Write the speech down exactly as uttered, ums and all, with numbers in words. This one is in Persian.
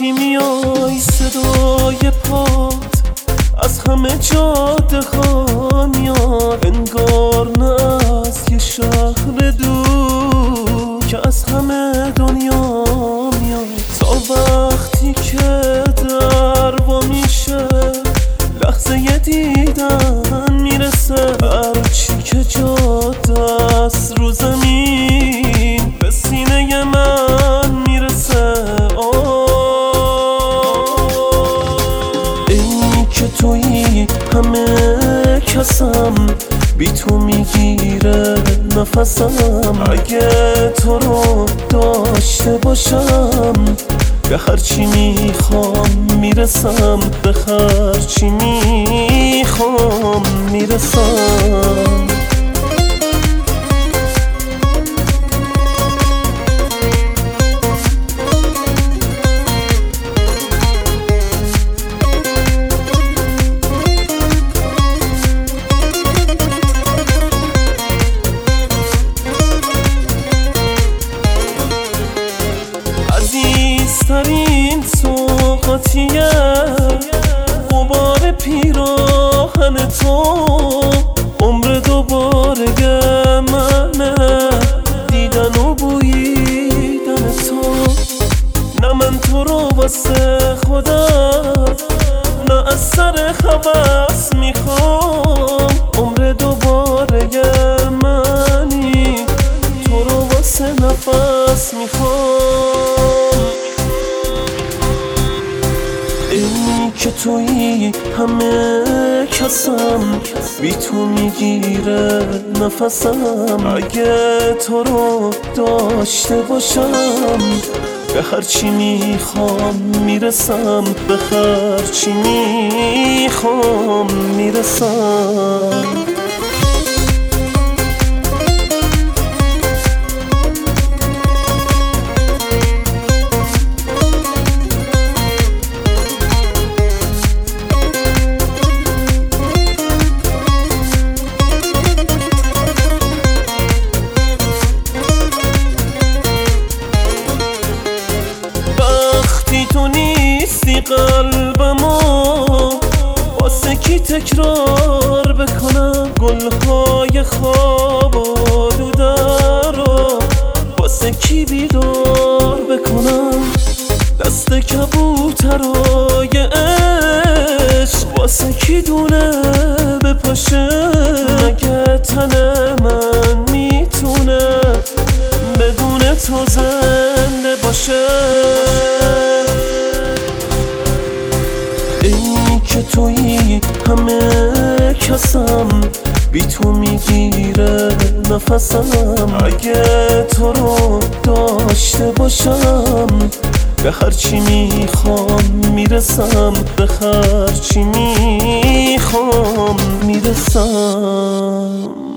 وقتی میای صدای پات از همه جاده ها میاد، انگار نه از یه شهر دور که از همه دنیا میاد. تا وقتی که در وا میشه لحظه ی دیدن میرسه، هرچی که جاده است رو زمین به سینه من میرسه. ای که تویی همه کسم، بی تو میگیره نفسم. اگه تو رو داشته باشم به هرچی میخوام میرسم، به هرچی میخوام میرسم. عزیزترین سوقاتیه غبار پیراهن تو، عمر دوباره منه دیدن و بویدن تو. نه من تو رو واسه خودم، نه از سر هوس میخوام. عمر دوباره منی، تو رو واسه نفس میخوام. ای که تویی همه کسم، بی تو میگیره نفسم. اگه تو رو داشته باشم به هرچی میخوام میرسم، به هرچی میخوام میرسم. تو نیستی قلبمو واسه کی تکرار بکنم، گلهای خواب آلوده رو واسه کی بیدار بکنم. دست کبوترای عشق واسه کی دونه بپاشه، مگه تن من میتونه بدون تو زنده باشه. ای که تویی همه کسم، بی تو میگیره نفسم. اگه تو رو داشته باشم به هرچی میخوام میرسم، به هرچی میخوام میرسم.